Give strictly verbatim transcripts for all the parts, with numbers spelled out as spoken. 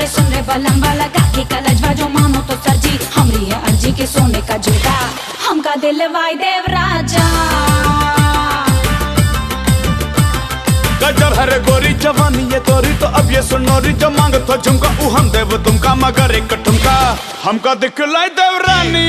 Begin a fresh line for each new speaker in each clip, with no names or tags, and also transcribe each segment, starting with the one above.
सुन रे बलम वाला काकी का लजवा जो मानो तो सरजी हमरी है अर्जी के सोने का झूठा हमका दिल वाई देव राजा
गजब हरे गोरी जवानी ये तोरी तो अब ये सुनोरी जो मांग तो झुमका ऊ हम देव तुमका मगर एक ठुमका हमका दिखलाई देव रानी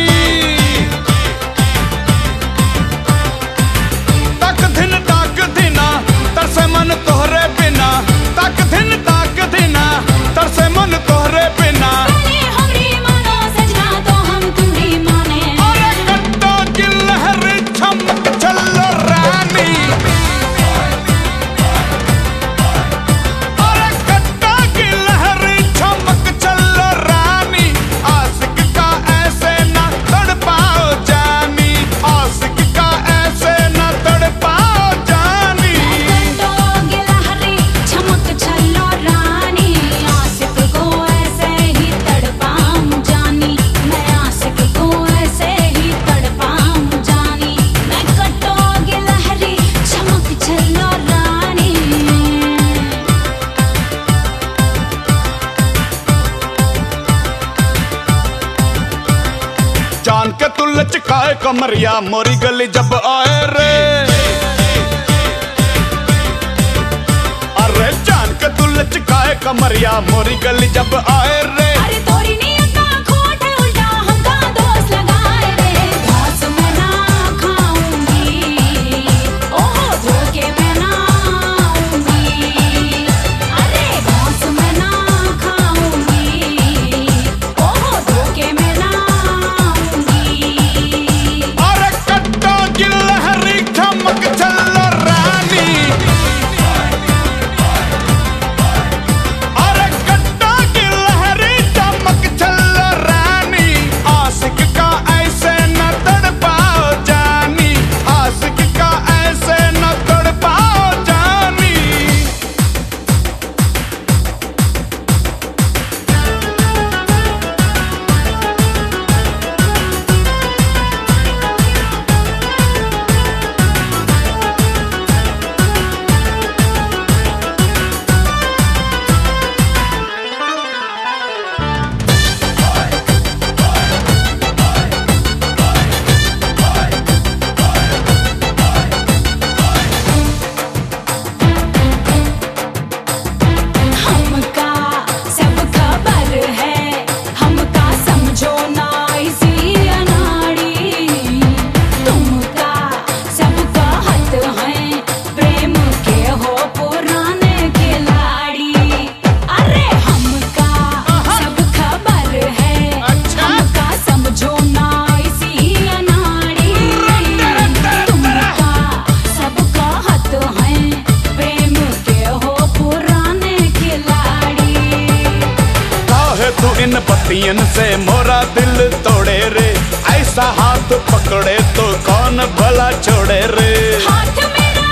तक दिन ताक दिना तरसे मन तोहरे बिना तक दिन ताक दिना तरसे मन तोहरे बिना
हमरी मानो सजना तो हम तुम्हारी माने
अरे कट्टा की लहर चमक चलो रानी जान के तू लचकाए कमरिया मोरी गली जब आए रे अरे जान के तू लचकाए कमरिया मोरी गली जब आए रे
अरे तोरी नीयत का खोट है उल्टा हमका दोस्त लगाए रे घास में ना खाऊंगी ओहो धोखे में ना आऊंगी अरे घास में ना खाऊंगी ओहो धोखे में ना
चमक चलो रानी अरे कट्टा की लहरी चमक चलो रानी आशिक का ऐसे न तड़पाओ जानी आशिक का ऐसे न तड़पाओ जानी तू इन पतियन से मोरा दिल तोड़े रे ऐसा हाथ पकड़े तो कौन भला छोड़े रे
हाथ मेरा